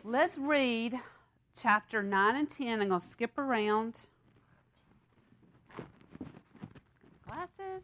Let's read chapter 9 and 10. I'm going to skip around. Glasses.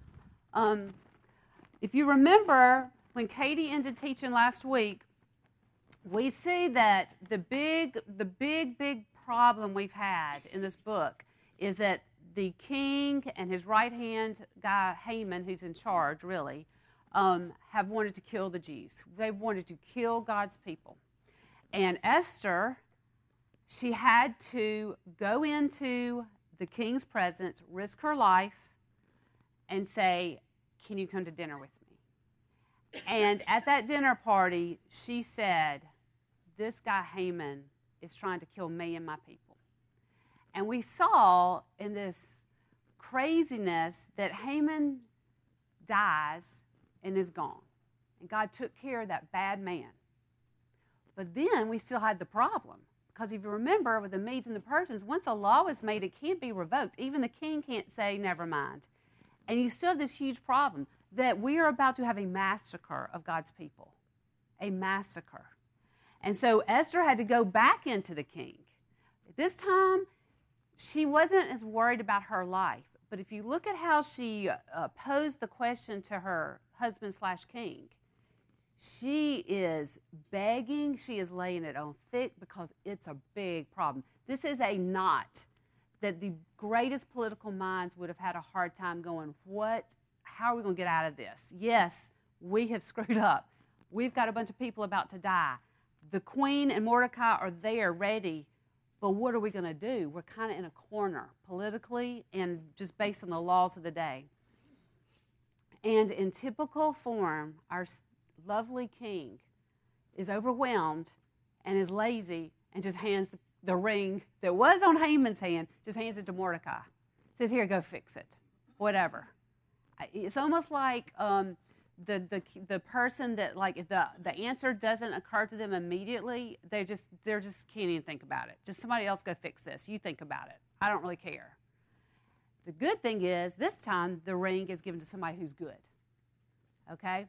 If you remember, when Katie ended teaching last week, we see that the big problem we've had in this book is that the king and his right-hand guy, Haman, who's in charge, really, have wanted to kill the Jews. They've wanted to kill God's people. And Esther, she had to go into the king's presence, risk her life, and say, "Can you come to dinner with me?" And at that dinner party, she said, "This guy Haman is trying to kill me and my people." And we saw in this craziness that Haman dies and is gone. And God took care of that bad man. But then we still had the problem. Because if you remember, with the Medes and the Persians, once a law is made, it can't be revoked. Even the king can't say, "Never mind." And you still have this huge problem that we are about to have a massacre of God's people. A massacre. And so Esther had to go back into the king. This time, she wasn't as worried about her life. But if you look at how she posed the question to her husband/king, she is begging, she is laying it on thick because it's a big problem. This is a knot that the greatest political minds would have had a hard time going, how are we going to get out of this? Yes, we have screwed up. We've got a bunch of people about to die. The queen and Mordecai are there ready, but what are we going to do? We're kind of in a corner politically and just based on the laws of the day. And in typical form, our lovely king is overwhelmed and is lazy and just hands the ring that was on Haman's hand, just hands it to Mordecai. Says, "Here, go fix it." Whatever. It's almost like the person that, like, if the answer doesn't occur to them immediately, they just can't even think about it. Just somebody else go fix this. You think about it. I don't really care. The good thing is, this time the ring is given to somebody who's good. Okay?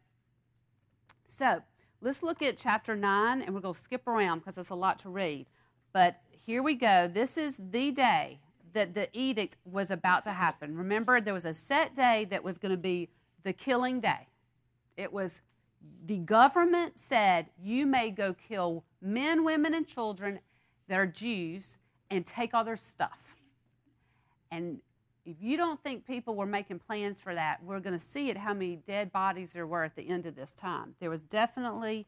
So, let's look at chapter 9, and we're going to skip around because it's a lot to read. But here we go. This is the day that the edict was about to happen. Remember, there was a set day that was going to be the killing day. It was, the government said, you may go kill men, women, and children that are Jews and take all their stuff. And if you don't think people were making plans for that, we're going to see it, how many dead bodies there were at the end of this time. There was definitely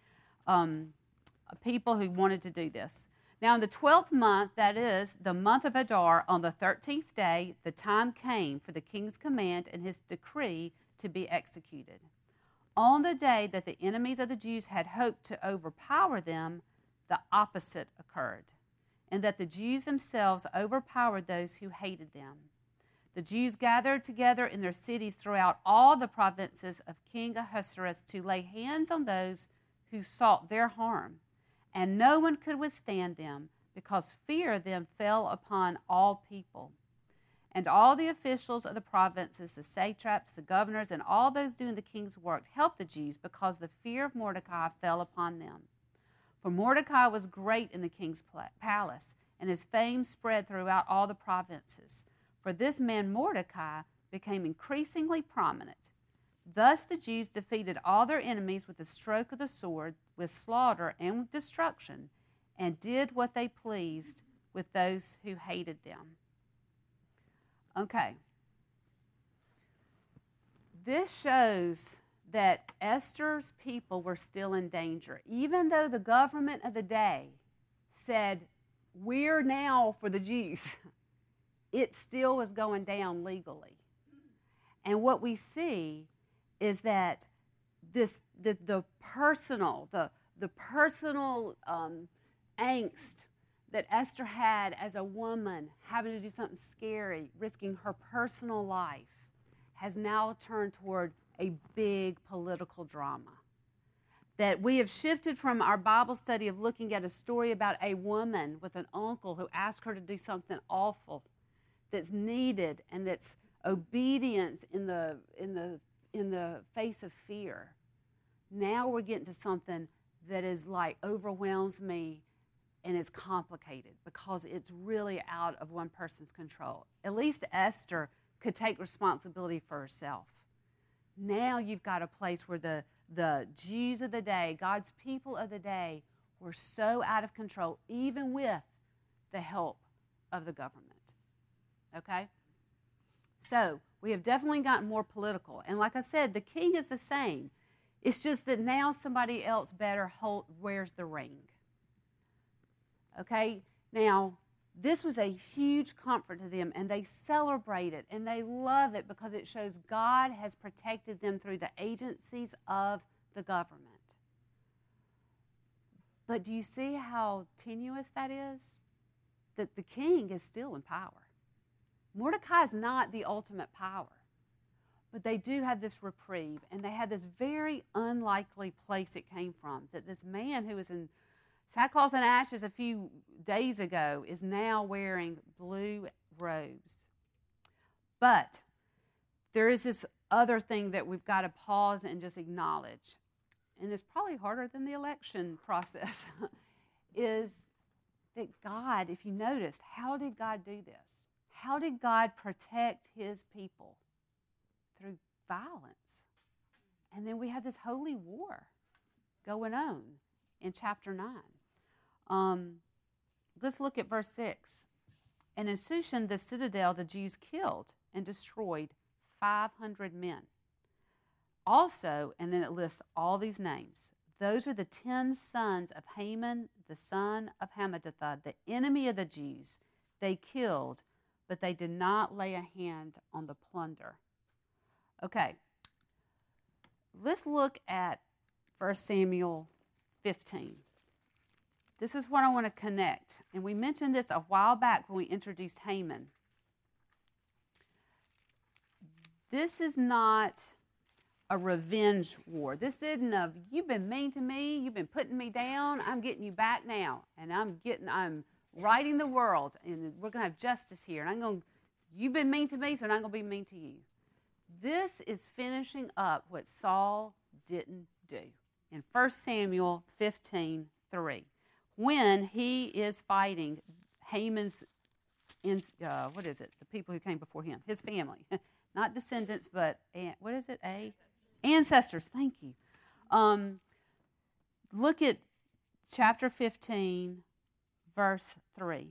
people who wanted to do this. Now, in the 12th month, that is the month of Adar, on the 13th day, the time came for the king's command and his decree to be executed. On the day that the enemies of the Jews had hoped to overpower them, the opposite occurred, and that the Jews themselves overpowered those who hated them. The Jews gathered together in their cities throughout all the provinces of King Ahasuerus to lay hands on those who sought their harm, and no one could withstand them, because fear of them fell upon all people. And all the officials of the provinces, the satraps, the governors, and all those doing the king's work helped the Jews, because the fear of Mordecai fell upon them. For Mordecai was great in the king's palace, and his fame spread throughout all the provinces. For this man Mordecai became increasingly prominent. Thus the Jews defeated all their enemies with the stroke of the sword, with slaughter and with destruction, and did what they pleased with those who hated them. Okay. This shows that Esther's people were still in danger. Even though the government of the day said, we're now for the Jews, it still was going down legally. And what we see is that the personal angst that Esther had as a woman, having to do something scary, risking her personal life, has now turned toward a big political drama. That we have shifted from our Bible study of looking at a story about a woman with an uncle who asked her to do something awful that's needed, and that's obedience in the face of fear. Now we're getting to something that is like overwhelms me, and it's complicated because it's really out of one person's control. At least Esther could take responsibility for herself. Now you've got a place where the Jews of the day, God's people of the day, were so out of control, even with the help of the government. Okay? So we have definitely gotten more political. And like I said, the king is the same. It's just that now somebody else better wears the ring. Okay? Now, this was a huge comfort to them, and they celebrate it, and they love it because it shows God has protected them through the agencies of the government. But do you see how tenuous that is? That the king is still in power. Mordecai is not the ultimate power, but they do have this reprieve, and they had this very unlikely place it came from, that this man who was in sackcloth and ashes a few days ago is now wearing blue robes. But there is this other thing that we've got to pause and just acknowledge, and it's probably harder than the election process, is that God, if you noticed, how did God do this? How did God protect his people? Through violence. And then we have this holy war going on in chapter 9. Let's look at verse 6. And in Shushan, the citadel, the Jews killed and destroyed 500 men. Also, and then it lists all these names. Those are the 10 sons of Haman, the son of Hammedatha, the enemy of the Jews. They killed, but they did not lay a hand on the plunder. Okay, let's look at 1 Samuel 15. This is what I want to connect. And we mentioned this a while back when we introduced Haman. This is not a revenge war. This isn't a, you've been mean to me, you've been putting me down, I'm getting you back now. And I'm righting the world, and we're going to have justice here. And you've been mean to me, so I'm not going to be mean to you. This is finishing up what Saul didn't do in 1 Samuel 15:3, when he is fighting Haman's, the people who came before him, his family. Not descendants, but, ancestors, thank you. Look at chapter 15, verse 3.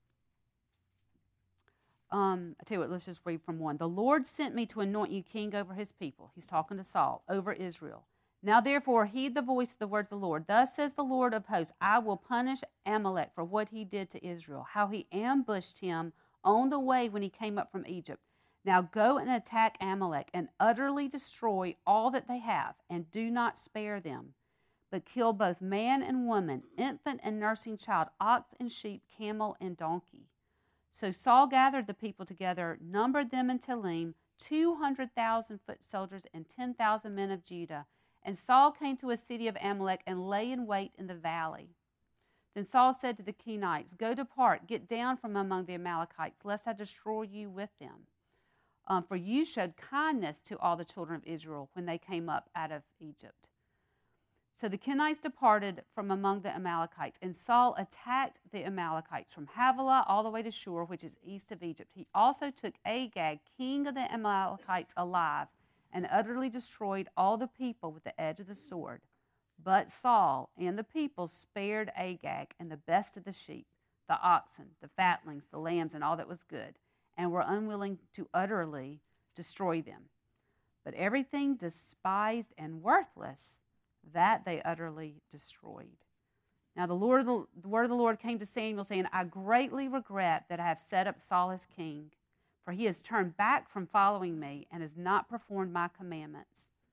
I tell you what, let's just read from 1. The Lord sent me to anoint you king over his people. He's talking to Saul, over Israel. Now therefore heed the voice of the words of the Lord. Thus says the Lord of hosts, I will punish Amalek for what he did to Israel, how he ambushed him on the way when he came up from Egypt. Now go and attack Amalek and utterly destroy all that they have, and do not spare them, but kill both man and woman, infant and nursing child, ox and sheep, camel and donkey. So Saul gathered the people together, numbered them in Telaim, 200,000 foot soldiers and 10,000 men of Judah. And Saul came to a city of Amalek and lay in wait in the valley. Then Saul said to the Kenites, Go depart, get down from among the Amalekites, lest I destroy you with them. For you showed kindness to all the children of Israel when they came up out of Egypt. So the Kenites departed from among the Amalekites, and Saul attacked the Amalekites from Havilah all the way to Shur, which is east of Egypt. He also took Agag, king of the Amalekites, alive, and utterly destroyed all the people with the edge of the sword. But Saul and the people spared Agag and the best of the sheep, the oxen, the fatlings, the lambs, and all that was good, and were unwilling to utterly destroy them. But everything despised and worthless, that they utterly destroyed. Now the word of the Lord came to Samuel, saying, I greatly regret that I have set up Saul as king, for he has turned back from following me and has not performed my commandments.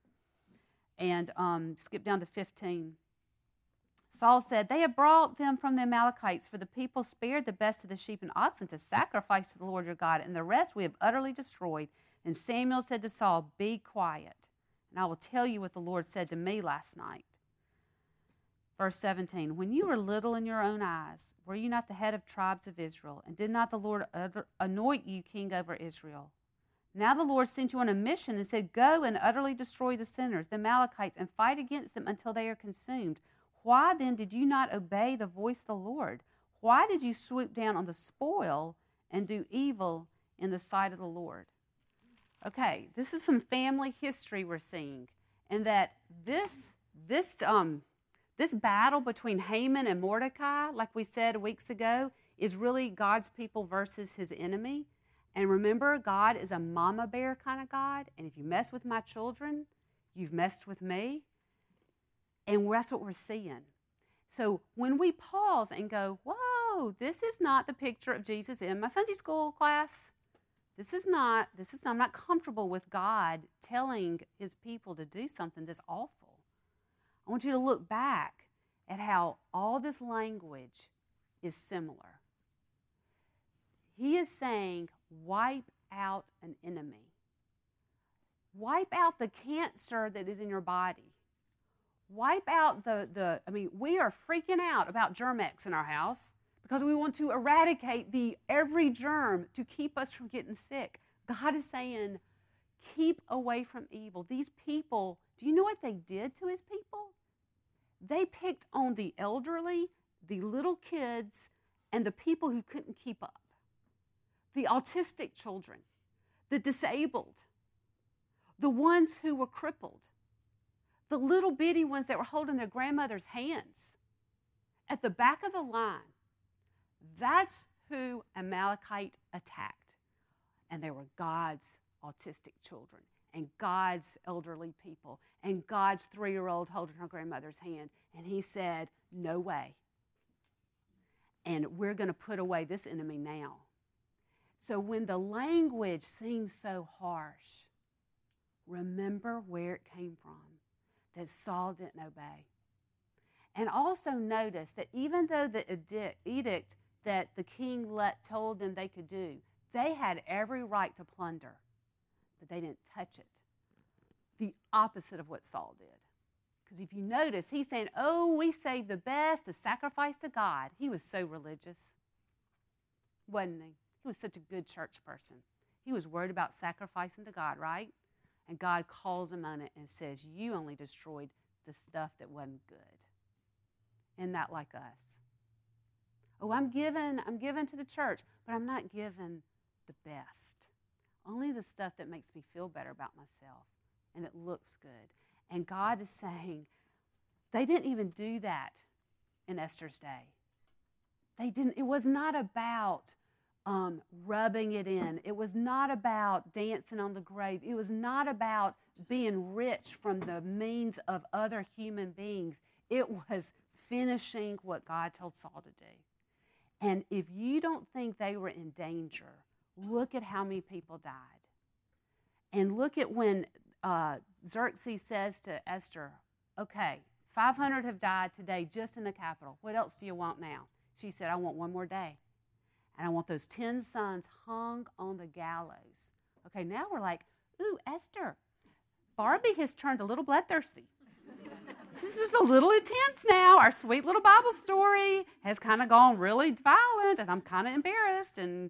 And skip down to 15. Saul said, They have brought them from the Amalekites, for the people spared the best of the sheep and oxen to sacrifice to the Lord your God, and the rest we have utterly destroyed. And Samuel said to Saul, Be quiet, and I will tell you what the Lord said to me last night. Verse 17, When you were little in your own eyes, were you not the head of tribes of Israel? And did not the Lord anoint you king over Israel? Now the Lord sent you on a mission and said, Go and utterly destroy the sinners, the Amalekites, and fight against them until they are consumed. Why then did you not obey the voice of the Lord? Why did you swoop down on the spoil and do evil in the sight of the Lord? Okay, this is some family history we're seeing, and that this battle between Haman and Mordecai, like we said weeks ago, is really God's people versus his enemy. And remember, God is a mama bear kind of God, and if you mess with my children, you've messed with me. And that's what we're seeing. So when we pause and go, whoa, this is not the picture of Jesus in my Sunday school class. I'm not comfortable with God telling his people to do something that's awful. I want you to look back at how all this language is similar. He is saying, wipe out an enemy. Wipe out the cancer that is in your body. Wipe out we are freaking out about Germ-X in our house because we want to eradicate every germ to keep us from getting sick. God is saying, keep away from evil. These people, do you know what they did to his people? They picked on the elderly, the little kids, and the people who couldn't keep up. The autistic children, the disabled, the ones who were crippled, the little bitty ones that were holding their grandmother's hands at the back of the line. That's who Amalekite attacked. And they were God's autistic children and God's elderly people and God's 3-year-old holding her grandmother's hand. And he said, no way. And we're going to put away this enemy now. So when the language seems so harsh, remember where it came from, that Saul didn't obey. And also notice that even though the edict that the king told them they could do, they had every right to plunder, but they didn't touch it. The opposite of what Saul did. Because if you notice, he's saying, oh, we saved the best to sacrifice to God. He was so religious, wasn't he? He was such a good church person. He was worried about sacrificing to God, right? And God calls him on it and says, you only destroyed the stuff that wasn't good. Isn't that like us? Oh, I'm given to the church, but I'm not given the best. Only the stuff that makes me feel better about myself and it looks good. And God is saying, they didn't even do that in Esther's day. They didn't. It was not about rubbing it in. It was not about dancing on the grave. It was not about being rich from the means of other human beings. It was finishing what God told Saul to do. And if you don't think they were in danger, look at how many people died. And look at when Xerxes says to Esther, okay, 500 have died today just in the capital. What else do you want now? She said, I want one more day. And I want those 10 sons hung on the gallows. Okay, now we're like, ooh, Esther, Barbie has turned a little bloodthirsty. This is just a little intense now. Our sweet little Bible story has kind of gone really violent, and I'm kind of embarrassed. And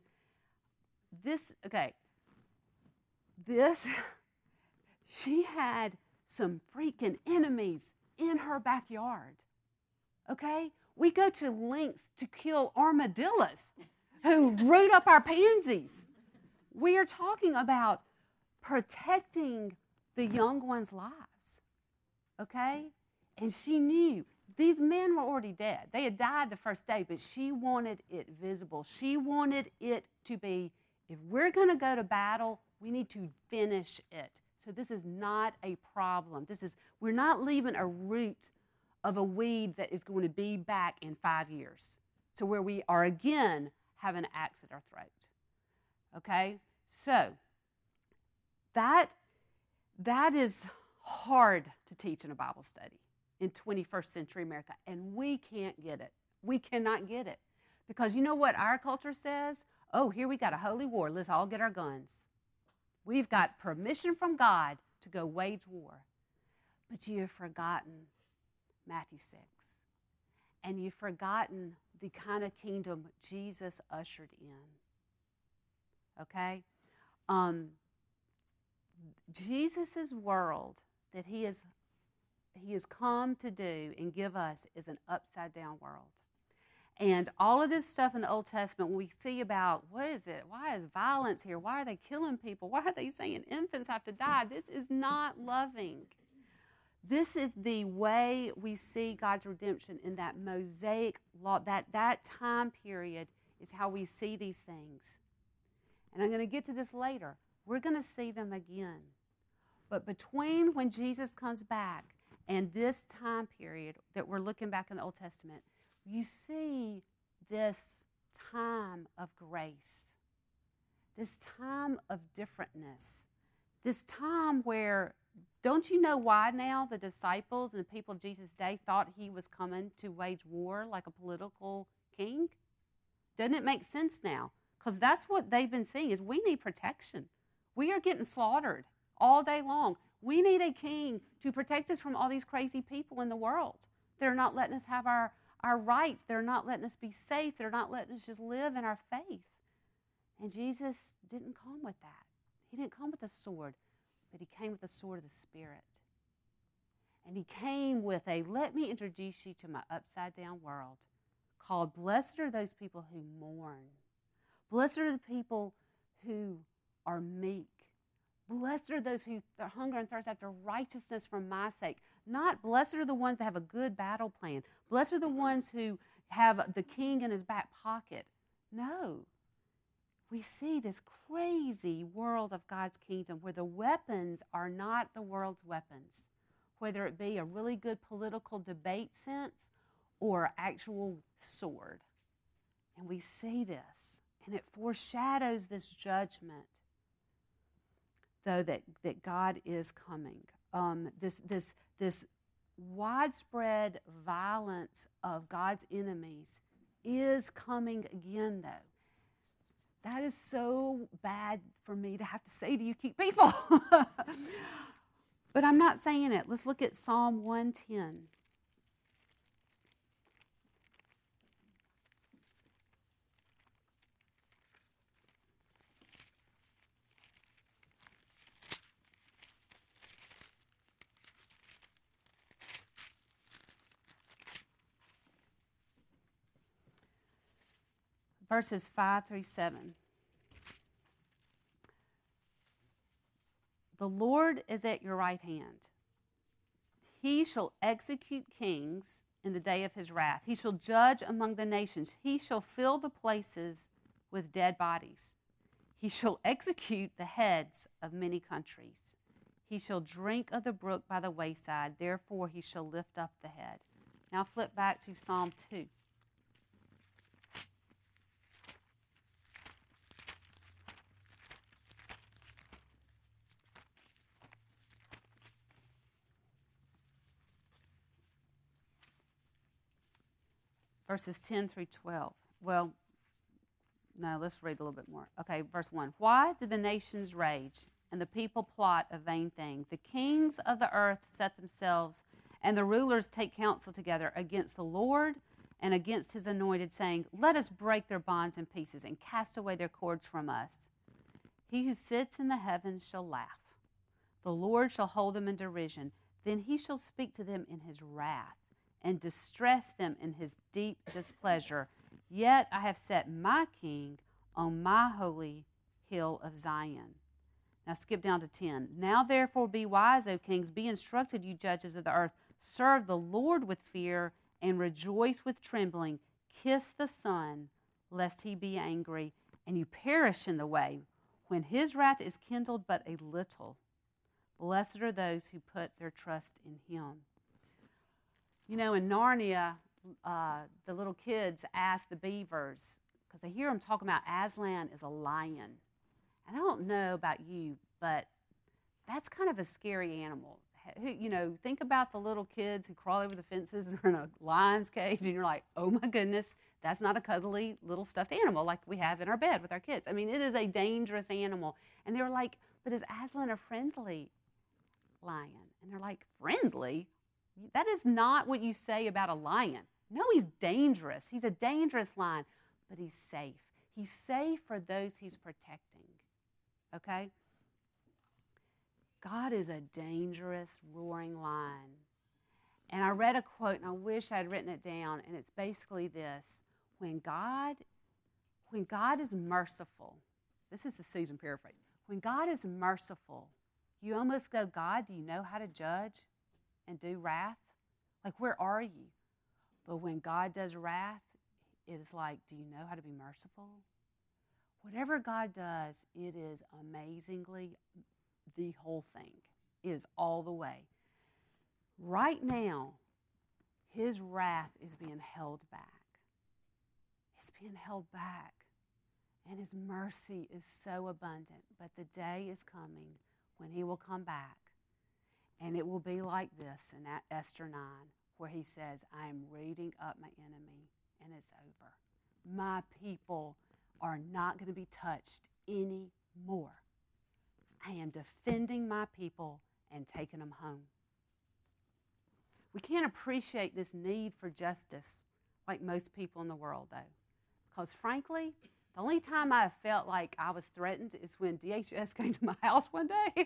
she had some freaking enemies in her backyard. Okay? We go to lengths to kill armadillos who root up our pansies. We are talking about protecting the young one's lives. Okay? And she knew these men were already dead. They had died the first day, but she wanted it visible. She wanted it to be, if we're going to go to battle, we need to finish it. So this is not a problem. We're not leaving a root of a weed that is going to be back in 5 years to where we are again having an axe at our throat. Okay? So that is hard to teach in a Bible study in 21st century America, and we can't get it. We cannot get it. Because you know what our culture says? Oh, here we got a holy war. Let's all get our guns. We've got permission from God to go wage war. But you have forgotten Matthew 6. And you've forgotten the kind of kingdom Jesus ushered in. Okay? Jesus' world that he is He has come to do and give us is an upside-down world. And all of this stuff in the Old Testament, when we see about, what is it? Why is violence here? Why are they killing people? Why are they saying infants have to die? This is not loving. This is the way we see God's redemption in that Mosaic law. That time period is how we see these things. And I'm going to get to this later. We're going to see them again. But between when Jesus comes back and this time period that we're looking back in the Old Testament, you see this time of grace, this time of differentness, this time where, don't you know why now the disciples and the people of Jesus' day thought he was coming to wage war like a political king? Doesn't it make sense now? Because that's what they've been seeing is we need protection. We are getting slaughtered all day long. We need a king to protect us from all these crazy people in the world. They're not letting us have our rights. They're not letting us be safe. They're not letting us just live in our faith. And Jesus didn't come with that. He didn't come with a sword, but he came with the sword of the Spirit. And he came with let me introduce you to my upside down world called blessed are those people who mourn. Blessed are the people who are meek. Blessed are those who hunger and thirst after righteousness for my sake. Not blessed are the ones that have a good battle plan. Blessed are the ones who have the king in his back pocket. No. We see this crazy world of God's kingdom where the weapons are not the world's weapons, whether it be a really good political debate sense or actual sword. And we see this, and it foreshadows this judgment, though, that God is coming. This widespread violence of God's enemies is coming again, though. That is so bad for me to have to say to you, keep people. But I'm not saying it. Let's look at Psalm 110. Verses 5 through 7. The Lord is at your right hand. He shall execute kings in the day of his wrath. He shall judge among the nations. He shall fill the places with dead bodies. He shall execute the heads of many countries. He shall drink of the brook by the wayside. Therefore he shall lift up the head. Now flip back to Psalm 2. Verses 10 through 12. Well, no, let's read a little bit more. Okay, verse 1. Why do the nations rage and the people plot a vain thing? The kings of the earth set themselves, and the rulers take counsel together against the Lord and against his anointed, saying, let us break their bonds in pieces and cast away their cords from us. He who sits in the heavens shall laugh. The Lord shall hold them in derision. Then he shall speak to them in his wrath and distress them in his deep displeasure. Yet I have set my king on my holy hill of Zion. Now skip down to 10. Now therefore be wise, O kings, be instructed, you judges of the earth. Serve the Lord with fear and rejoice with trembling. Kiss the Son, lest he be angry, and you perish in the way, when his wrath is kindled but a little. Blessed are those who put their trust in him. You know, in Narnia, the little kids ask the beavers, because they hear them talking about Aslan is a lion. And I don't know about you, but that's kind of a scary animal. You know, think about the little kids who crawl over the fences and are in a lion's cage, and you're like, oh my goodness, that's not a cuddly little stuffed animal like we have in our bed with our kids. I mean, it is a dangerous animal. And they were like, but is Aslan a friendly lion? And they're like, friendly? That is not what you say about a lion. No, he's dangerous. He's a dangerous lion, but he's safe. He's safe for those he's protecting. Okay? God is a dangerous, roaring lion. And I read a quote, and I wish I had written it down, and it's basically this. When God is merciful, this is the Susan paraphrase. When God is merciful, you almost go, God, do you know how to judge and do wrath? Like, where are you? But when God does wrath, it is like, do you know how to be merciful? Whatever God does, it is amazingly the whole thing. It is all the way. Right now, his wrath is being held back. It's being held back. And his mercy is so abundant. But the day is coming when he will come back. And it will be like this in Esther 9, where he says, I am rooting up my enemy, and it's over. My people are not going to be touched anymore. I am defending my people and taking them home. We can't appreciate this need for justice like most people in the world, though. Because frankly, the only time I felt like I was threatened is when DHS came to my house one day.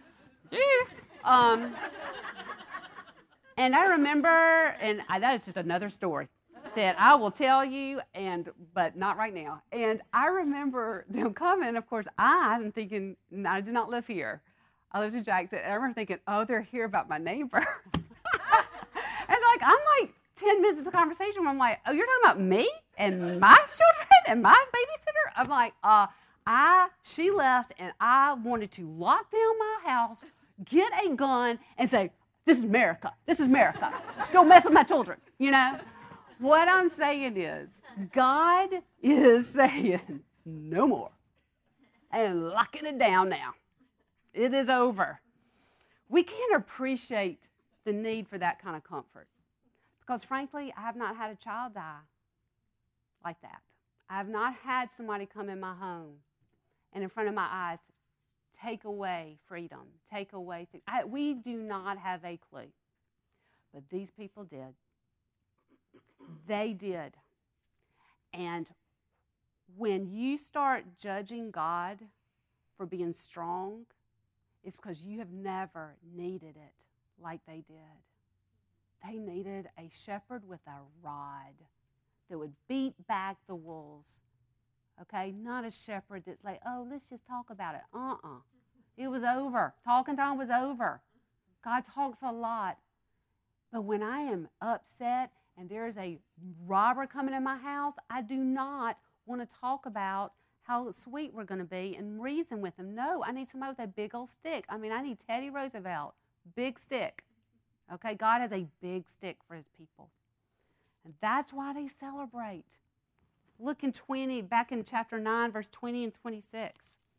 And I remember, and that is just another story that I will tell you, but not right now. And I remember them coming. Of course, I'm thinking, I do not live here. I lived in Jackson. And I remember thinking, oh, they're here about my neighbor. And I'm like 10 minutes of the conversation where I'm like, oh, you're talking about me and my children and my babysitter? I'm like, she left, and I wanted to lock down my house, get a gun, and say, this is America. This is America. Don't mess with my children, you know? What I'm saying is, God is saying, no more. And locking it down now. It is over. We can't appreciate the need for that kind of comfort. Because frankly, I have not had a child die like that. I have not had somebody come in my home and in front of my eyes take away freedom, take away things. We do not have a clue. But these people did. They did. And when you start judging God for being strong, it's because you have never needed it like they did. They needed a shepherd with a rod that would beat back the wolves. Okay? Not a shepherd that's like, oh, let's just talk about it. It was over. Talking time was over. God talks a lot. But when I am upset and there's a robber coming in my house, I do not want to talk about how sweet we're going to be and reason with them. No, I need somebody with a big old stick. I need Teddy Roosevelt. Big stick. Okay, God has a big stick for his people. And that's why they celebrate. Look back in chapter 9, verse 20 and 26.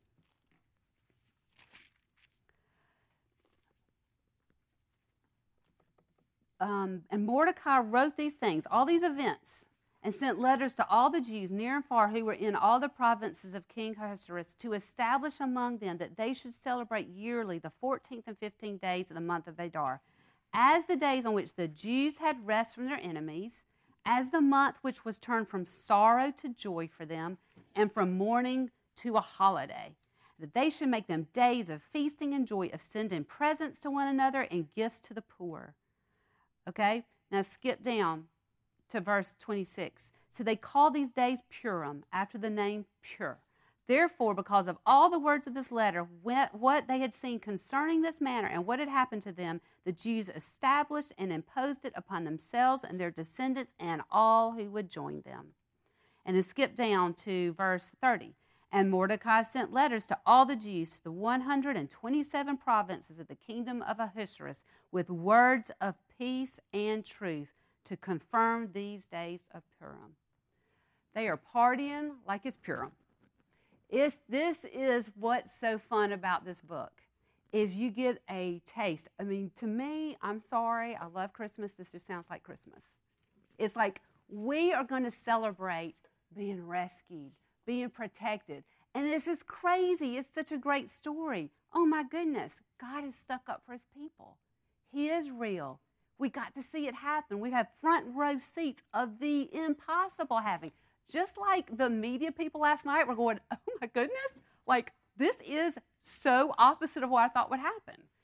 And Mordecai wrote these things, all these events, and sent letters to all the Jews near and far who were in all the provinces of King Ahasuerus to establish among them that they should celebrate yearly the 14th and 15th days of the month of Adar, as the days on which the Jews had rest from their enemies, as the month which was turned from sorrow to joy for them, and from mourning to a holiday, that they should make them days of feasting and joy, of sending presents to one another and gifts to the poor. Okay? Now skip down to verse 26. So they call these days Purim, after the name pure. Therefore, because of all the words of this letter, what they had seen concerning this matter and what had happened to them, the Jews established and imposed it upon themselves and their descendants and all who would join them. And then skip down to verse 30. And Mordecai sent letters to all the Jews to the 127 provinces of the kingdom of Ahasuerus with words of peace and truth to confirm these days of Purim. They are partying like it's Purim. This is what's so fun about this book, is you get a taste. To me, I'm sorry, I love Christmas. This just sounds like Christmas. It's like we are going to celebrate being rescued, being protected. And this is crazy. It's such a great story. Oh my goodness, God is stuck up for his people. He is real. We got to see it happen. We have front row seats of the impossible happening. Just like the media people last night were going, oh my goodness, this is so opposite of what I thought would happen.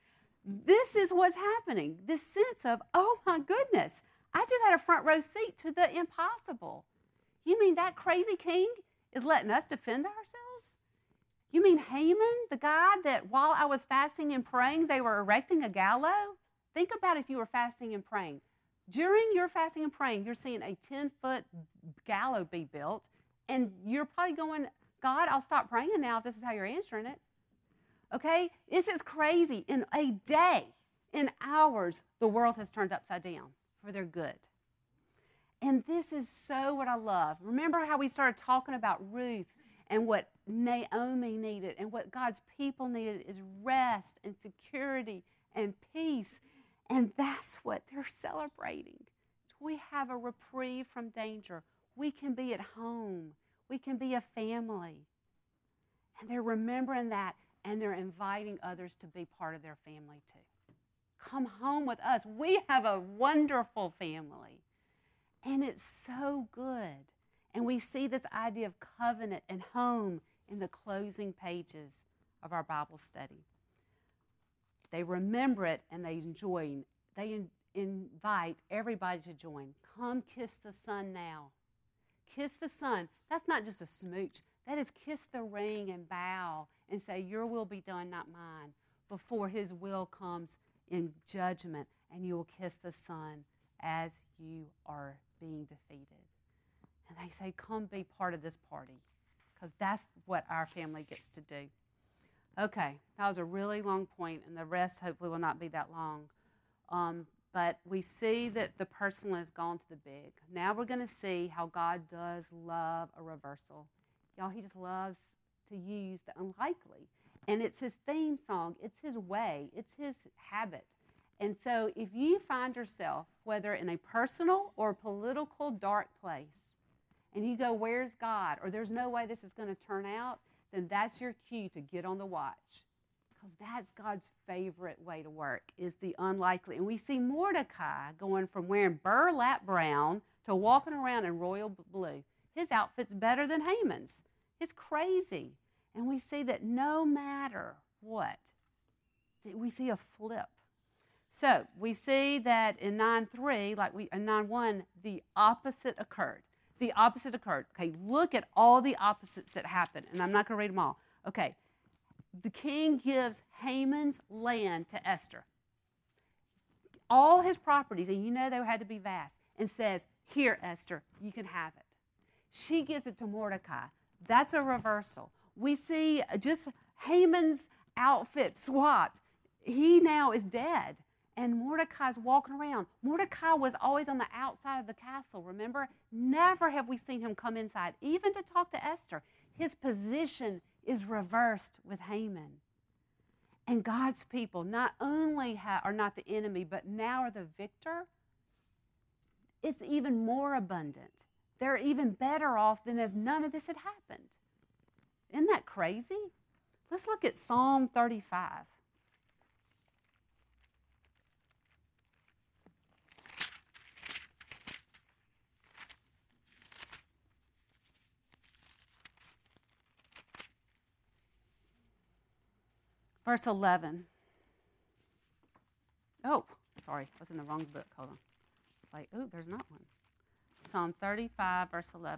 this is what's happening. This sense of, oh my goodness, I just had a front row seat to the impossible. You mean that crazy king is letting us defend ourselves? You mean Haman, the guy that while I was fasting and praying, they were erecting a gallows? Think about if you were fasting and praying. During your fasting and praying, you're seeing a 10-foot gallows be built, and you're probably going, God, I'll stop praying now if this is how you're answering it. Okay? This is crazy. In a day, in hours, the world has turned upside down for their good. And this is so what I love. Remember how we started talking about Ruth and what Naomi needed and what God's people needed is rest and security and peace. And that's what they're celebrating. So we have a reprieve from danger. We can be at home. We can be a family. And they're remembering that, and they're inviting others to be part of their family too. Come home with us. We have a wonderful family. And it's so good. And we see this idea of covenant and home in the closing pages of our Bible study. They remember it and they enjoy. They invite everybody to join. Come kiss the son now. Kiss the son. That's not just a smooch. That is kiss the ring and bow and say, your will be done, not mine, before his will comes in judgment, and you will kiss the son as you are being defeated. And they say, come be part of this party, because that's what our family gets to do. Okay, that was a really long point, and the rest hopefully will not be that long. But we see that the personal has gone to the big. Now we're going to see how God does love a reversal. Y'all, he just loves to use the unlikely. And it's his theme song. It's his way. It's his habit. And so if you find yourself, whether in a personal or political dark place, and you go, where's God? Or there's no way this is going to turn out, then that's your cue to get on the watch. Because that's God's favorite way to work, is the unlikely. And we see Mordecai going from wearing burlap brown to walking around in royal blue. His outfit's better than Haman's. It's crazy. And we see that no matter what, we see a flip. So we see that in 9:3, in 9:1, the opposite occurred. The opposite occurred. Okay, look at all the opposites that happened. And I'm not going to read them all. Okay, the king gives Haman's land to Esther. All his properties, and you know they had to be vast, and says, here, Esther, you can have it. She gives it to Mordecai. That's a reversal. We see just Haman's outfit swapped. He now is dead, and Mordecai's walking around. Mordecai was always on the outside of the castle, remember? Never have we seen him come inside, even to talk to Esther. His position is reversed with Haman. And God's people not only are not the enemy, but now are the victor. It's even more abundant. They're even better off than if none of this had happened. Isn't that crazy? Let's look at Psalm 35. Verse 11. Oh, sorry, I was in the wrong book. Hold on. It's like, oh, there's not one. Psalm 35, verse 11.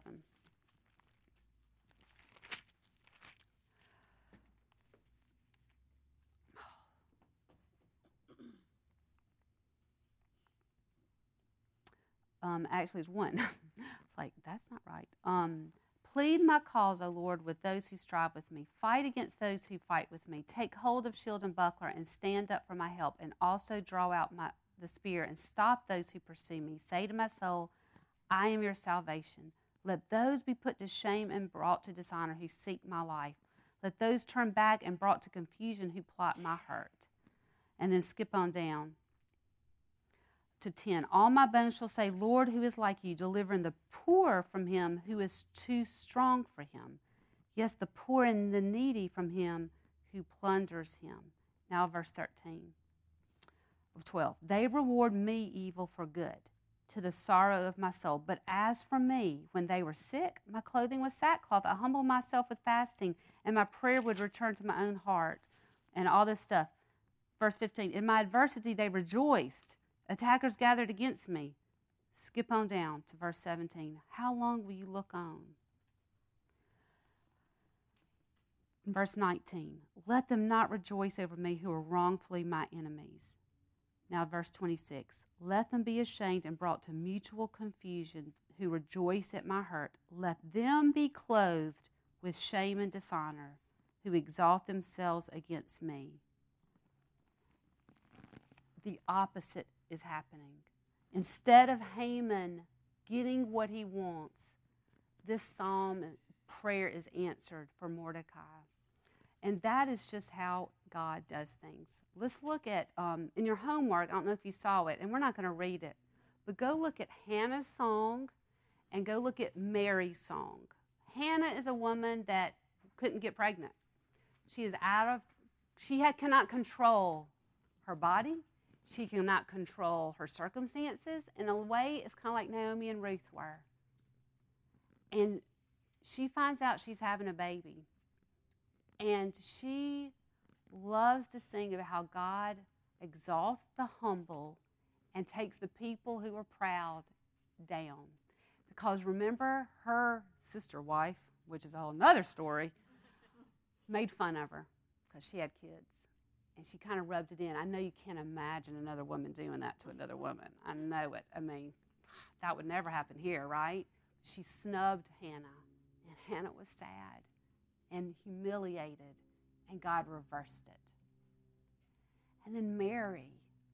Actually, it's one. It's like, that's not right. Plead my cause, O Lord, with those who strive with me. Fight against those who fight with me. Take hold of shield and buckler and stand up for my help, and also draw out the spear and stop those who pursue me. Say to my soul, I am your salvation. Let those be put to shame and brought to dishonor who seek my life. Let those turn back and brought to confusion who plot my hurt. And then skip on down to 10. All my bones shall say, Lord, who is like you, delivering the poor from him who is too strong for him. Yes, the poor and the needy from him who plunders him. Now verse 13 of 12. They reward me evil for good, to the sorrow of my soul. But as for me, when they were sick, my clothing was sackcloth. I humbled myself with fasting, and my prayer would return to my own heart, and all this stuff. Verse 15, in my adversity they rejoiced. Attackers gathered against me. Skip on down to verse 17. How long will you look on? Verse 19, let them not rejoice over me who are wrongfully my enemies. Now verse 26, let them be ashamed and brought to mutual confusion who rejoice at my hurt. Let them be clothed with shame and dishonor who exalt themselves against me. The opposite is happening. Instead of Haman getting what he wants, this psalm prayer is answered for Mordecai. And that is just how God does things. Let's look at, in your homework, I don't know if you saw it, and we're not going to read it, but go look at Hannah's song and go look at Mary's song. Hannah is a woman that couldn't get pregnant. She cannot control her body. She cannot control her circumstances. In a way, it's kind of like Naomi and Ruth were. And she finds out she's having a baby. And she loves to sing about how God exalts the humble and takes the people who are proud down. Because remember, her sister wife, which is a whole nother story, made fun of her because she had kids. And she kind of rubbed it in. I know you can't imagine another woman doing that to another woman. I know it. I mean, that would never happen here, right? She snubbed Hannah, and Hannah was sad and humiliated, and God reversed it. And then Mary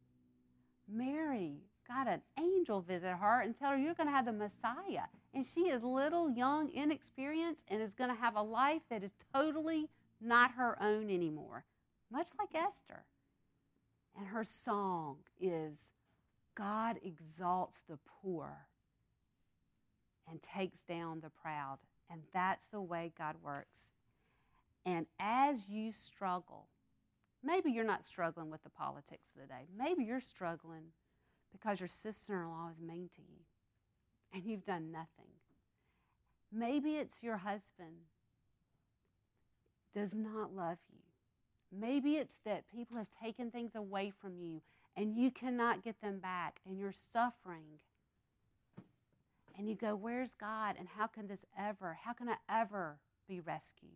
got an angel visit her and tell her, you're going to have the Messiah. And she is little, young, inexperienced, and is going to have a life that is totally not her own anymore. Much like Esther. And her song is, God exalts the poor and takes down the proud. And that's the way God works. And as you struggle, maybe you're not struggling with the politics of the day. Maybe you're struggling because your sister-in-law is mean to you and you've done nothing. Maybe it's your husband does not love you. Maybe it's that people have taken things away from you and you cannot get them back and you're suffering. And you go, where's God? And how can I ever be rescued?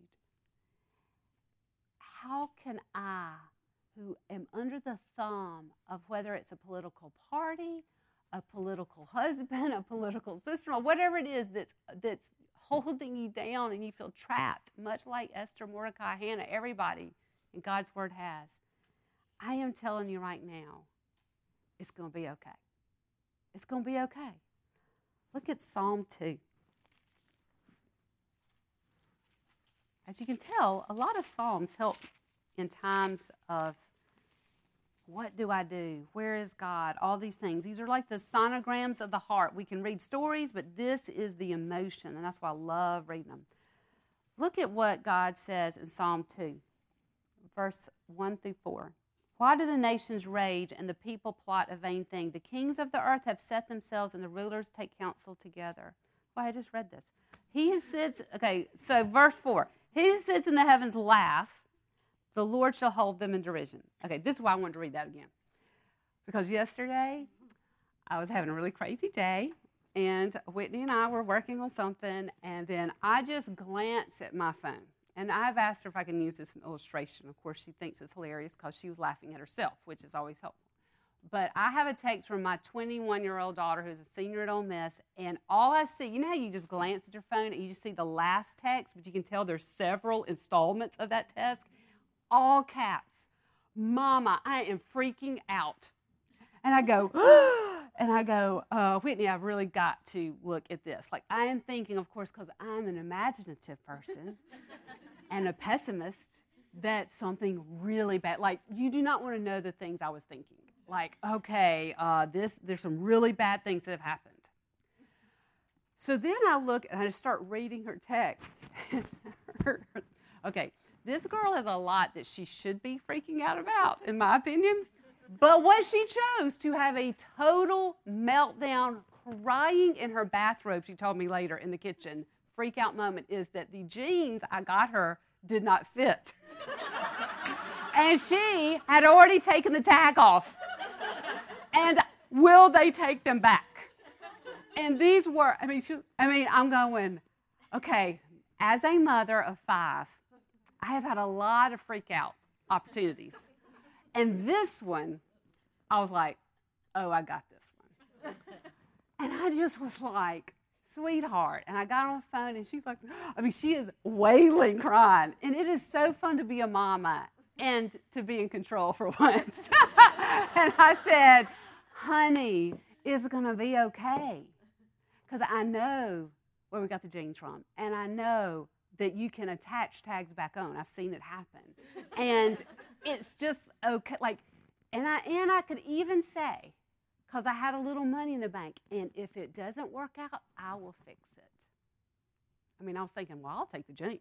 How can I, who am under the thumb of whether it's a political party, a political husband, a political sister-in-law, whatever it is that's holding you down and you feel trapped, much like Esther, Mordecai, Hannah, everybody, and God's word has. I am telling you right now, it's going to be okay. It's going to be okay. Look at Psalm 2. As you can tell, a lot of Psalms help in times of what do I do? Where is God? All these things. These are like the sonograms of the heart. We can read stories, but this is the emotion, and that's why I love reading them. Look at what God says in Psalm 2. Verse 1 through 4. Why do the nations rage and the people plot a vain thing? The kings of the earth have set themselves and the rulers take counsel together. Well, I just read this. He who sits, so verse 4. He who sits in the heavens laugh, the Lord shall hold them in derision. Okay, this is why I wanted to read that again. Because yesterday, I was having a really crazy day, and Whitney and I were working on something, and then I just glanced at my phone. And I've asked her if I can use this in illustration. Of course, she thinks it's hilarious because she was laughing at herself, which is always helpful. But I have a text from my 21-year-old daughter who's a senior at Ole Miss, and all I see, you know how you just glance at your phone and you just see the last text, but you can tell there's several installments of that text? All caps. Mama, I am freaking out. And I go, Whitney, I've really got to look at this. Like, I am thinking, of course, because I'm an imaginative person and a pessimist, that something really bad, like, you do not want to know the things I was thinking. Like, okay, there's some really bad things that have happened. So then I look and I start reading her text. Okay, this girl has a lot that she should be freaking out about, in my opinion. But what she chose to have a total meltdown, crying in her bathrobe, she told me later in the kitchen, freak out moment, is that the jeans I got her did not fit. And she had already taken the tag off. And will they take them back? And these were, I'm going, okay, as a mother of 5, I have had a lot of freak out opportunities. And this one, I was like, oh, I got this one. And I just was like, sweetheart. And I got on the phone, and she's like, she is wailing, crying. And it is so fun to be a mama and to be in control for once. And I said, honey, it's going to be okay. Because I know where we got the jeans from. And I know that you can attach tags back on. I've seen it happen. And it's just okay. And I could even say, because I had a little money in the bank, and if it doesn't work out, I will fix it. I was thinking, well, I'll take the jeans.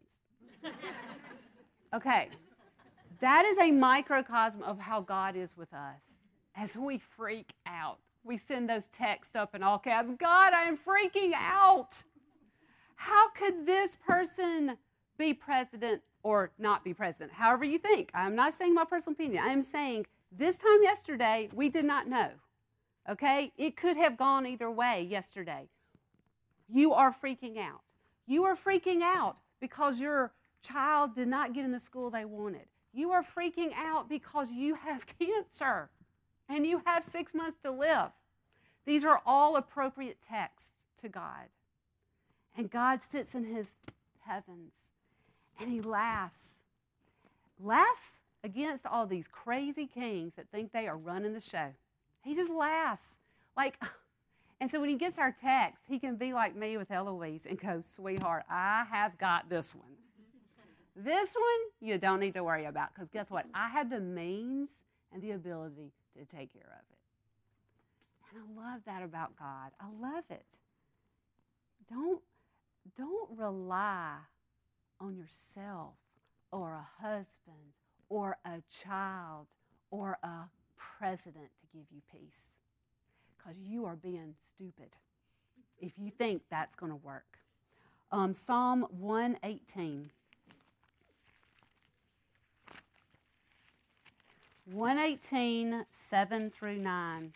Okay. That is a microcosm of how God is with us. As we freak out, we send those texts up in all caps, God, I am freaking out. How could this person be president or not be president? However you think. I'm not saying my personal opinion. I am saying this time yesterday, we did not know. Okay? It could have gone either way yesterday. You are freaking out. You are freaking out because your child did not get in the school they wanted. You are freaking out because you have cancer and you have 6 months to live. These are all appropriate texts to God. And God sits in his heavens and he laughs. Laughs against all these crazy kings that think they are running the show. He just laughs. And so when he gets our text, he can be like me with Eloise and go, sweetheart, I have got this one. This one you don't need to worry about because guess what? I have the means and the ability to take care of it. And I love that about God. I love it. Don't rely on yourself or a husband or a child or a president to give you peace because you are being stupid if you think that's going to work. Psalm 118. 118, 7 through 9.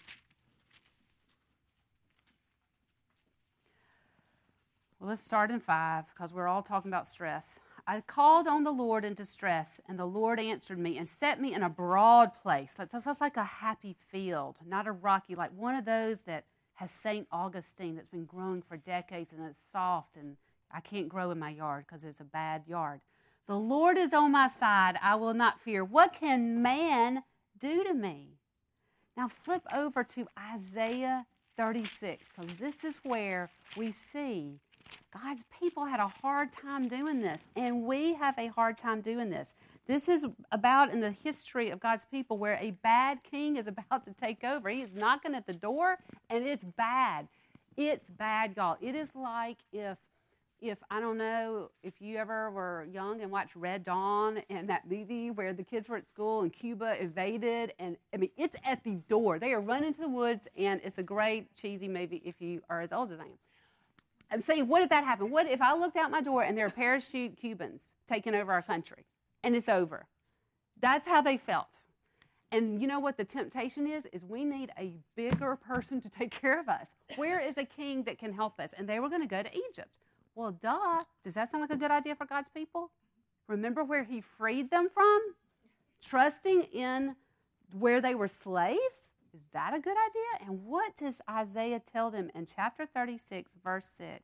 Well, let's start in 5 because we're all talking about stress. I called on the Lord in distress, and the Lord answered me and set me in a broad place. That's like a happy field, not a rocky, like one of those that has St. Augustine that's been growing for decades and it's soft and I can't grow in my yard because it's a bad yard. The Lord is on my side. I will not fear. What can man do to me? Now flip over to Isaiah 36 because this is where we see God's people had a hard time doing this, and we have a hard time doing this. This is about in the history of God's people where a bad king is about to take over. He is knocking at the door, and it's bad. It's bad, y'all. It is like if I don't know, if you ever were young and watched Red Dawn and that movie where the kids were at school and Cuba invaded, and it's at the door. They are running to the woods, and it's a great cheesy movie if you are as old as I am. I'm saying, what if that happened? What if I looked out my door and there are parachute Cubans taking over our country and it's over? That's how they felt. And you know what the temptation is we need a bigger person to take care of us. Where is a king that can help us? And they were going to go to Egypt. Well, duh. Does that sound like a good idea for God's people? Remember where he freed them from? Trusting in where they were slaves? Is that a good idea? And what does Isaiah tell them in chapter 36, verse 6?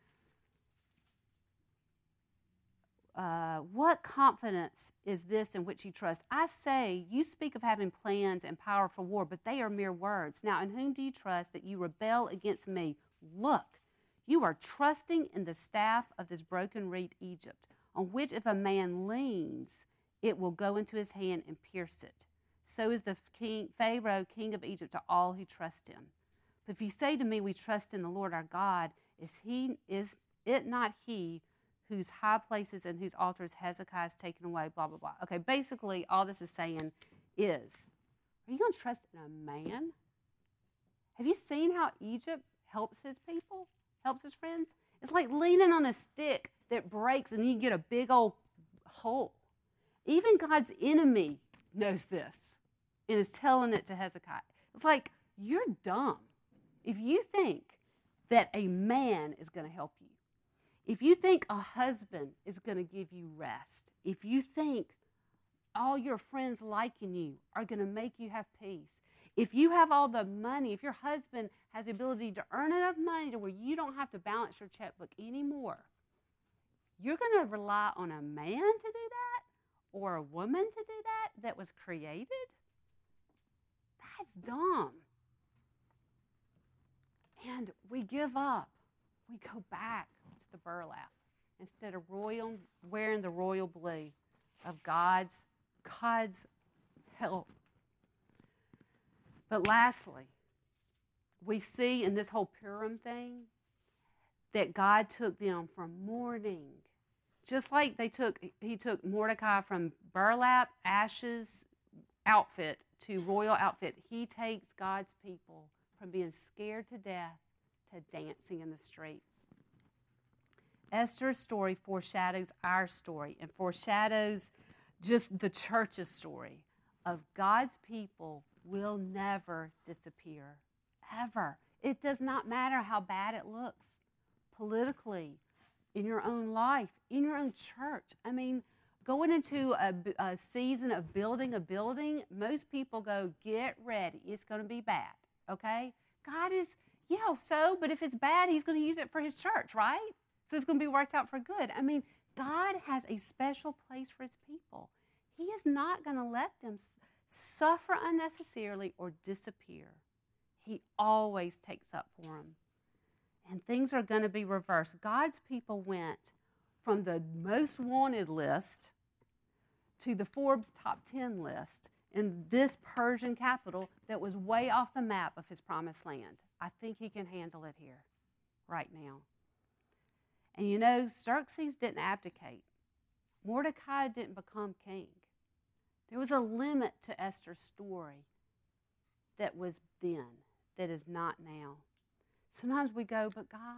What confidence is this in which you trust? I say, you speak of having plans and power for war, but they are mere words. Now, in whom do you trust that you rebel against me? Look, you are trusting in the staff of this broken reed Egypt, on which if a man leans, it will go into his hand and pierce it. So is the Pharaoh, king of Egypt, to all who trust him. But if you say to me, we trust in the Lord our God, is it not he whose high places and whose altars Hezekiah has taken away, blah, blah, blah. Okay, basically all this is saying is, are you going to trust in a man? Have you seen how Egypt helps his people, helps his friends? It's like leaning on a stick that breaks and you get a big old hole. Even God's enemy knows this and is telling it to Hezekiah. It's like, you're dumb if you think that a man is going to help you. If you think a husband is going to give you rest. If you think all your friends liking you are going to make you have peace. If you have all the money, if your husband has the ability to earn enough money to where you don't have to balance your checkbook anymore, you're going to rely on a man to do that or a woman to do that was created? That's dumb. And we give up. We go back to the burlap instead of wearing the royal blue of God's help. But lastly, we see in this whole Purim thing that God took them from mourning, just like he took Mordecai from burlap, ashes, outfit to royal outfit. He takes God's people from being scared to death to dancing in the streets. Esther's story foreshadows our story and foreshadows just the church's story of God's people will never disappear, ever. It does not matter how bad it looks politically, in your own life, in your own church. I mean, going into a season of building a building, most people go, get ready. It's going to be bad, okay? God is, but if it's bad, he's going to use it for his church, right? So it's going to be worked out for good. I mean, God has a special place for his people. He is not going to let them suffer unnecessarily or disappear. He always takes up for them. And things are going to be reversed. God's people went from the most wanted list to the Forbes top 10 list in this Persian capital that was way off the map of his promised land. I think he can handle it here, right now. And Xerxes didn't abdicate. Mordecai didn't become king. There was a limit to Esther's story that was then, that is not now. Sometimes we go, but God,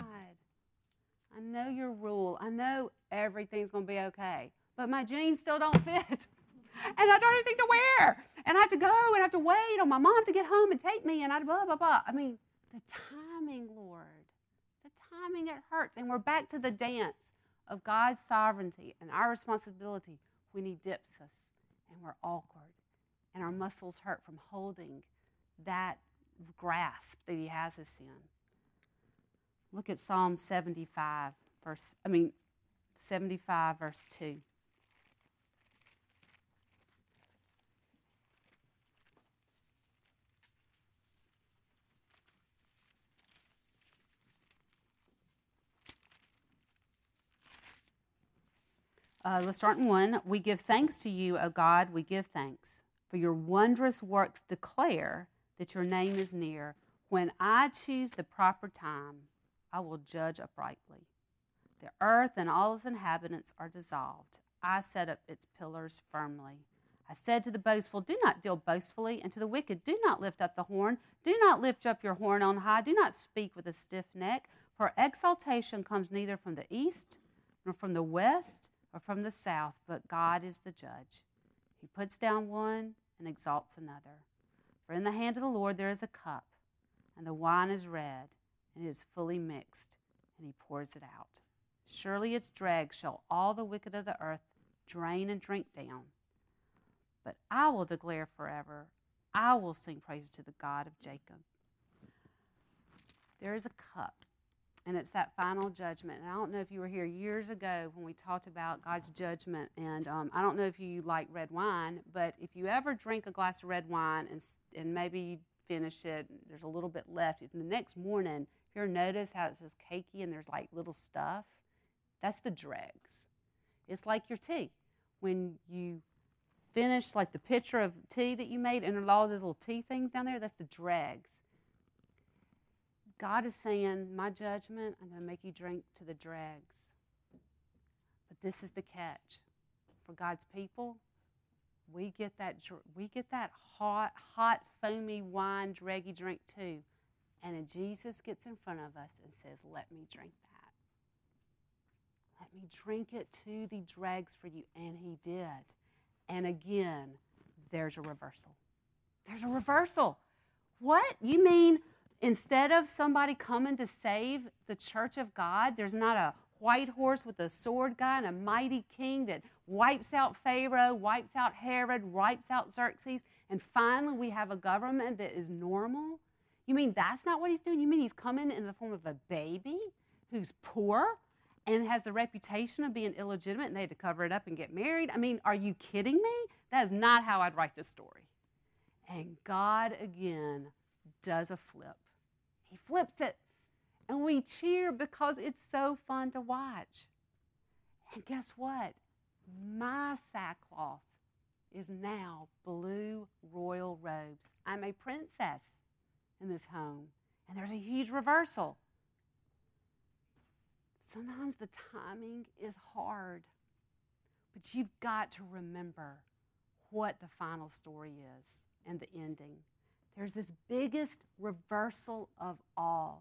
I know your rule. I know everything's going to be okay, but my jeans still don't fit. And I don't have anything to wear. And I have to go and I have to wait on my mom to get home and take me and I blah, blah, blah. I mean, the timing, Lord. The timing, it hurts. And we're back to the dance of God's sovereignty and our responsibility when he dips us and we're awkward and our muscles hurt from holding that grasp that he has us in. Look at Psalm 75, verse 2. Let's start in 1. We give thanks to you, O God, we give thanks. For your wondrous works declare that your name is near. When I choose the proper time, I will judge uprightly. The earth and all its inhabitants are dissolved. I set up its pillars firmly. I said to the boastful, do not deal boastfully, and to the wicked, do not lift up the horn. Do not lift up your horn on high. Do not speak with a stiff neck, for exaltation comes neither from the east, nor from the west, or from the south, but God is the judge. He puts down one and exalts another. For in the hand of the Lord there is a cup, and the wine is red, and it is fully mixed, and he pours it out. Surely its dregs shall all the wicked of the earth drain and drink down. But I will declare forever, I will sing praises to the God of Jacob. There is a cup, and it's that final judgment. And I don't know if you were here years ago when we talked about God's judgment, and I don't know if you like red wine, but if you ever drink a glass of red wine and maybe you finish it, there's a little bit left, and the next morning, if you notice how it's just cakey and there's like little stuff, that's the dregs. It's like your tea. When you finish like the pitcher of tea that you made and there's all those little tea things down there, that's the dregs. God is saying, my judgment, I'm going to make you drink to the dregs. But this is the catch. For God's people, we get that hot, foamy wine, dreggy drink too. And then Jesus gets in front of us and says, let me drink that. Let me drink it to the dregs for you. And he did. And again, there's a reversal. There's a reversal. What? You mean instead of somebody coming to save the church of God, there's not a white horse with a sword guy and a mighty king that wipes out Pharaoh, wipes out Herod, wipes out Xerxes, and finally we have a government that is normal? You mean that's not what he's doing? You mean he's coming in the form of a baby who's poor and has the reputation of being illegitimate and they had to cover it up and get married? I mean, are you kidding me? That is not how I'd write this story. And God, again, does a flip. He flips it, and we cheer because it's so fun to watch. And guess what? My sackcloth is now blue royal robes. I'm a princess in this home, and there's a huge reversal. Sometimes the timing is hard, but you've got to remember what the final story is and the ending. There's this biggest reversal of all,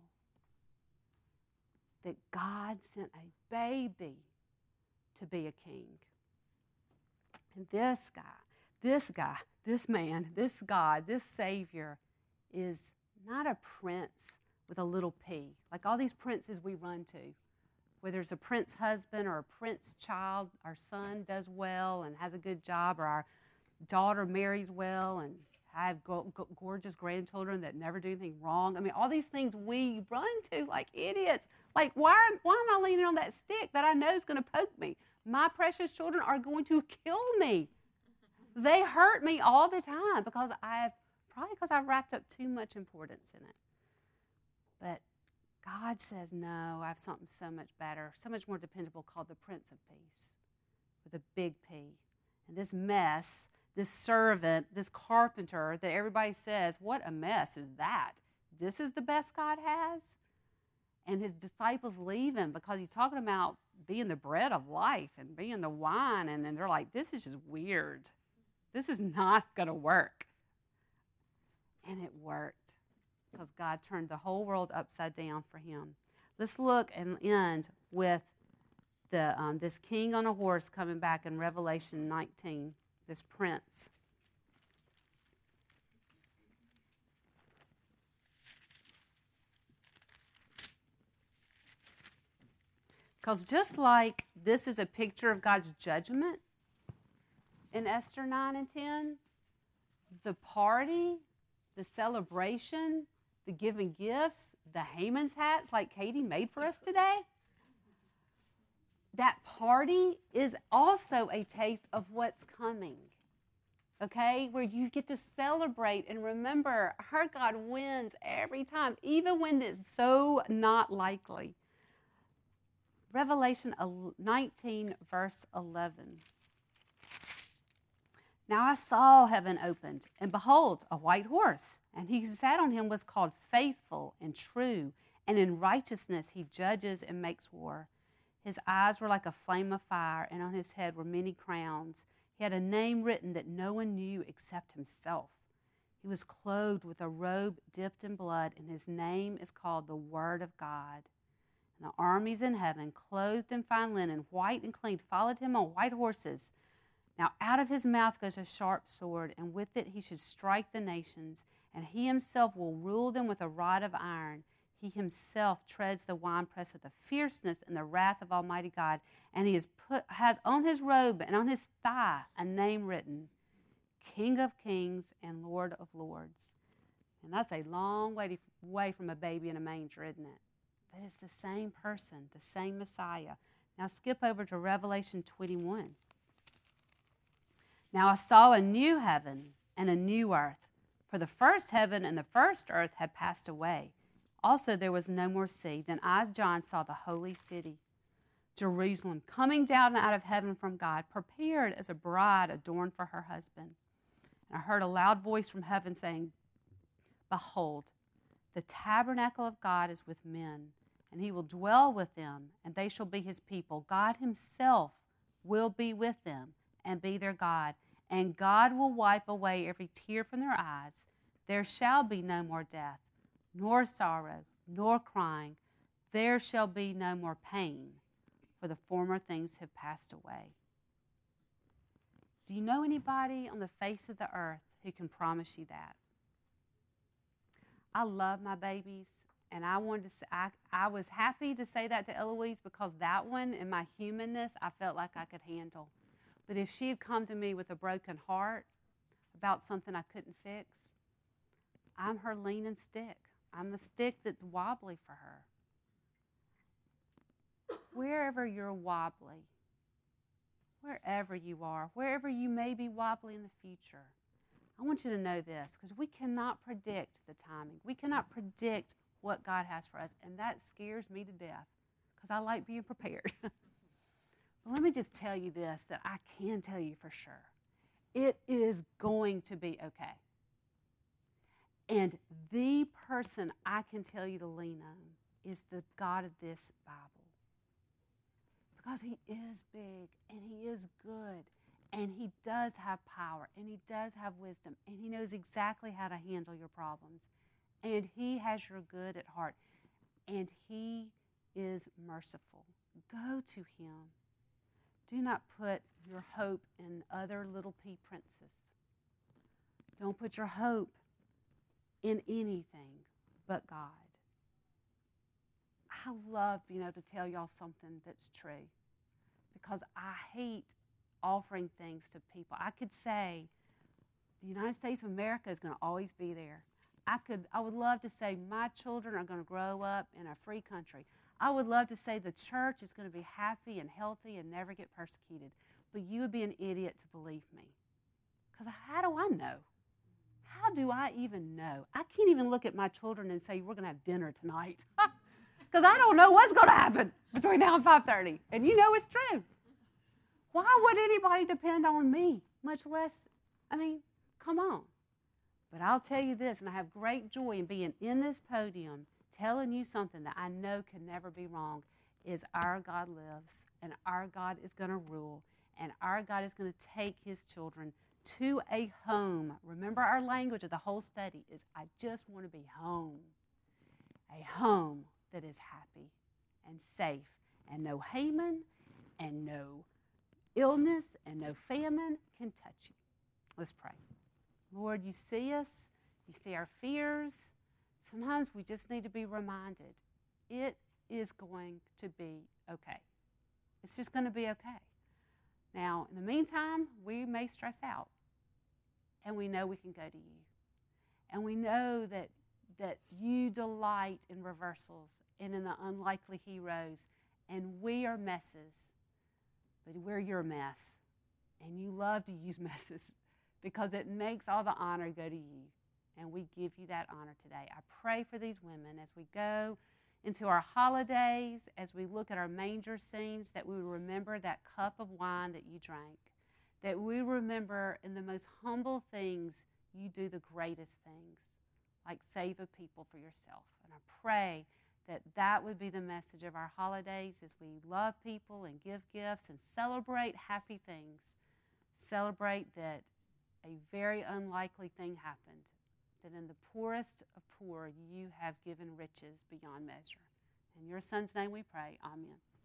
that God sent a baby to be a king. And this man, this God, this Savior is not a prince with a little p, like all these princes we run to. Whether it's a prince husband or a prince child, our son does well and has a good job, or our daughter marries well and have gorgeous grandchildren that never do anything wrong. I mean, all these things we run to like idiots. Like, why am I leaning on that stick that I know is going to poke me? My precious children are going to kill me. They hurt me all the time because I've wrapped up too much importance in it. But God says, no, I have something so much better, so much more dependable, called the Prince of Peace with a big P. And this mess, this servant, this carpenter that everybody says, what a mess is that? This is the best God has? And his disciples leave him because he's talking about being the bread of life and being the wine. And then they're like, this is just weird. This is not going to work. And it worked because God turned the whole world upside down for him. Let's look and end with this king on a horse coming back in Revelation 19, this prince. Because just like this is a picture of God's judgment in Esther 9 and 10, the party, the celebration, the giving gifts, the Haman's hats like Katie made for us today, that party is also a taste of what's coming, okay? Where you get to celebrate and remember our God wins every time, even when it's so not likely. Revelation 19, verse 11. Now I saw heaven opened, and behold, a white horse, and he who sat on him was called Faithful and True, and in righteousness he judges and makes war. His eyes were like a flame of fire, and on his head were many crowns. He had a name written that no one knew except himself. He was clothed with a robe dipped in blood, and his name is called the Word of God. And the armies in heaven, clothed in fine linen, white and clean, followed him on white horses. Now out of his mouth goes a sharp sword, and with it he should strike the nations, and he himself will rule them with a rod of iron. He himself treads the winepress of the fierceness and the wrath of Almighty God, and he has on his robe and on his thigh a name written, King of Kings and Lord of Lords. And that's a long way from a baby in a manger, isn't it? That is the same person, the same Messiah. Now skip over to Revelation 21. Now I saw a new heaven and a new earth, for the first heaven and the first earth had passed away. Also there was no more sea. Then I, John, saw the holy city, Jerusalem, coming down out of heaven from God, prepared as a bride adorned for her husband. And I heard a loud voice from heaven saying, Behold, the tabernacle of God is with men, and he will dwell with them, and they shall be his people. God himself will be with them and be their God, and God will wipe away every tear from their eyes. There shall be no more death, nor sorrow, nor crying. There shall be no more pain, for the former things have passed away. Do you know anybody on the face of the earth who can promise you that? I love my babies, and I wanted to say, I was happy to say that to Eloise because that one, in my humanness, I felt like I could handle. But if she had come to me with a broken heart about something I couldn't fix, I'm her leaning stick. I'm the stick that's wobbly for her. Wherever you're wobbly, wherever you are, wherever you may be wobbly in the future, I want you to know this, because we cannot predict the timing. We cannot predict what God has for us, and that scares me to death because I like being prepared. But let me just tell you this, that I can tell you for sure. It is going to be okay. And the person I can tell you to lean on is the God of this Bible. Because he is big, and he is good, and he does have power, and he does have wisdom, and he knows exactly how to handle your problems. And he has your good at heart, and he is merciful. Go to him. Do not put your hope in other little pea princes. Don't put your hope in anything but God. I love being able to tell y'all something that's true because I hate offering things to people. I could say the United States of America is going to always be there. I would love to say my children are going to grow up in a free country. I would love to say the church is going to be happy and healthy and never get persecuted. But you would be an idiot to believe me. Because how do I know? How do I even know? I can't even look at my children and say, we're going to have dinner tonight. Because I don't know what's going to happen between now and 5:30. And you know it's true. Why would anybody depend on me? Much less, come on. But I'll tell you this, and I have great joy in being in this podium telling you something that I know can never be wrong, is our God lives, and our God is going to rule, and our God is going to take his children to a home. Remember, our language of the whole study is, I just want to be home. A home that is happy and safe, and no Haman, and no illness, and no famine can touch you. Let's pray. Lord, you see us. You see our fears. Sometimes we just need to be reminded it is going to be okay. It's just going to be okay. Now, in the meantime, we may stress out, and we know we can go to you. And we know that you delight in reversals and in the unlikely heroes, and we are messes, but we're your mess, and you love to use messes because it makes all the honor go to you, and we give you that honor today. I pray for these women as we go into our holidays, as we look at our manger scenes, that we remember that cup of wine that you drank, that we remember in the most humble things you do the greatest things, like save a people for yourself. And I pray that that would be the message of our holidays as we love people and give gifts and celebrate happy things. Celebrate that a very unlikely thing happened, that in the poorest of poor you have given riches beyond measure. In your Son's name we pray. Amen.